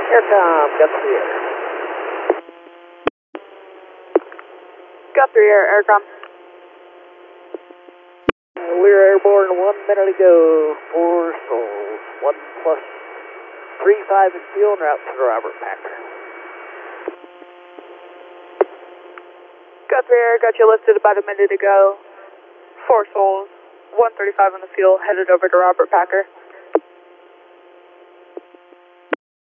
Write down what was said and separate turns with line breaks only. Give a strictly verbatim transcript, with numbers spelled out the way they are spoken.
Aircom, got three air.
Got three air, Aircom.
We're airborne one minute ago. Four souls. One plus three five in fuel en route to the Robert Packer.
Got three air, got you lifted about a minute ago. Four souls. one thirty-five on the fuel, headed over to Robert Packer.